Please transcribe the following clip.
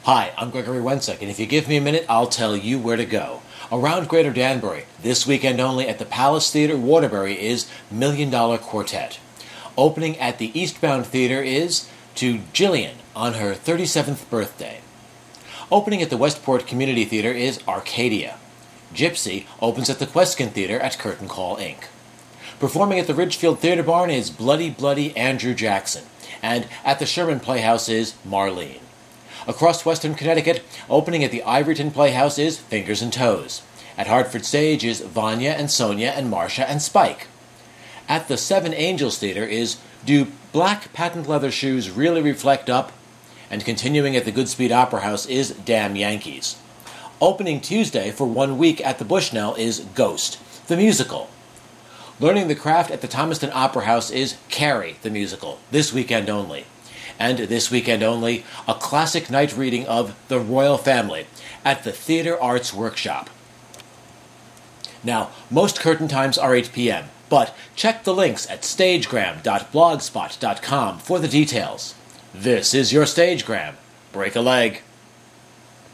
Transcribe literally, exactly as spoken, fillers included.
Hi, I'm Gregory Wensick, and if you give me a minute, I'll tell you where to go. Around Greater Danbury, this weekend only at the Palace Theatre, Waterbury, is Million Dollar Quartet. Opening at the Eastbound Theatre is To Jillian on her thirty-seventh birthday. Opening at the Westport Community Theatre is Arcadia. Gypsy opens at the Queskin Theatre at Curtain Call, Incorporated. Performing at the Ridgefield Theatre Barn is Bloody Bloody Andrew Jackson, and at the Sherman Playhouse is Marlene. Across Western Connecticut, opening at the Ivoryton Playhouse is Fingers and Toes. At Hartford Stage is Vanya and Sonia and Marcia and Spike. At the Seven Angels Theatre is Do Black Patent Leather Shoes Really Reflect Up? And continuing at the Goodspeed Opera House is Damn Yankees. Opening Tuesday for one week at the Bushnell is Ghost, the musical. Learning the craft at the Thomaston Opera House is Carrie, the musical, this weekend only. And this weekend only, a classic night reading of The Royal Family at the Theatre Arts Workshop. Now, most curtain times are eight p.m., but check the links at stagegram dot blogspot dot com for the details. This is your Stagegram. Break a leg.